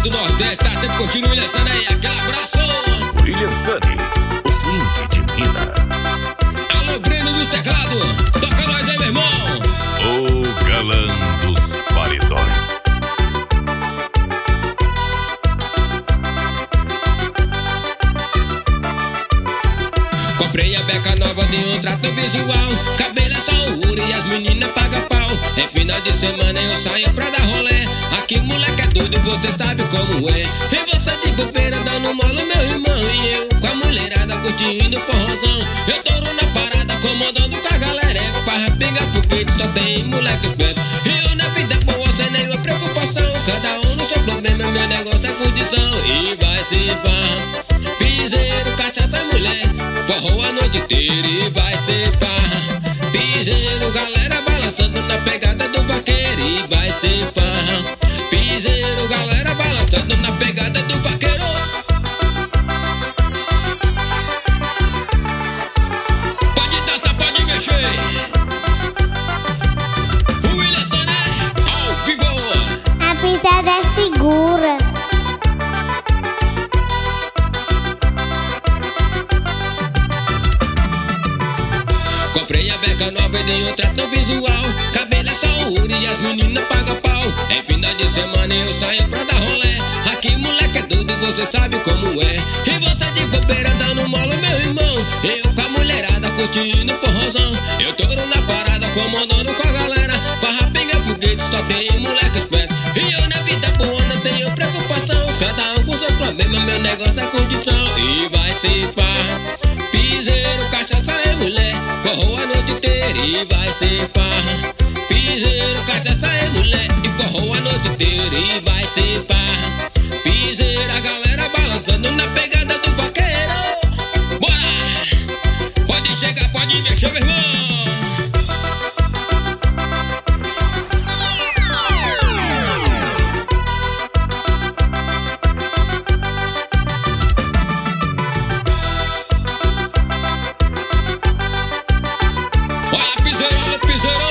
do Nordeste, tá sempre curtindo o William Sani aí, aquele abraço. William Sani, o swing de Minas. Alô, Breno dos teclados, toca nós aí, meu irmão. O galã dos paredões. Comprei a beca nova de um trato visual, cabelo é só ouro e as meninas pagam pau. Em final de semana eu saio pra dar rolê, aqui o moleque é doido, você sabe como é. E você de bobeira dando mola, meu irmão, e eu com a mulherada curtindo o forrozão. Eu touro na parada, comandando com a galera, é farra, pinga, foguete, só tem moleque esperto. E eu na vida boa, sem nenhuma preocupação, cada um no seu problema, meu negócio é condição. E vai se farra, piseiro, cachaça e mulher, forró a noite inteira e vai ser farra. Piseiro, galera balançando na pegada do vaqueiro e vai ser farra. Piseiro, galera balançando na pegada do vaqueiro. Pode dançar, pode mexer. O William Sani ao vivo. A pisada é segura. Comprei a beca nova de um trato visual, cabelo é só ouro e as meninas pagam pau. Em final de semana eu saio pra dar rolê, aqui moleque é doido, você sabe como é. E você de bobeira dando mola, meu irmão, eu com a mulherada curtindo forrozão. Eu touro na parada, comandando com a galera, farra, pinga, foguete, só tem moleque esperto. E eu na vida boa não tenho preocupação, cada um com seu problema, meu negócio é condição. E vai se farra, piseiro, cachaça e mulher, forró a noite inteira e vai ser farra. Piseiro, cachaça e mulher, e forró a noite inteira e vai ser farra. Piseiro, a galera balançando na pegada do vaqueiro. Bora! Pode chegar, pode mexer, meu irmão. Olha, piseiro, olha, piseiro.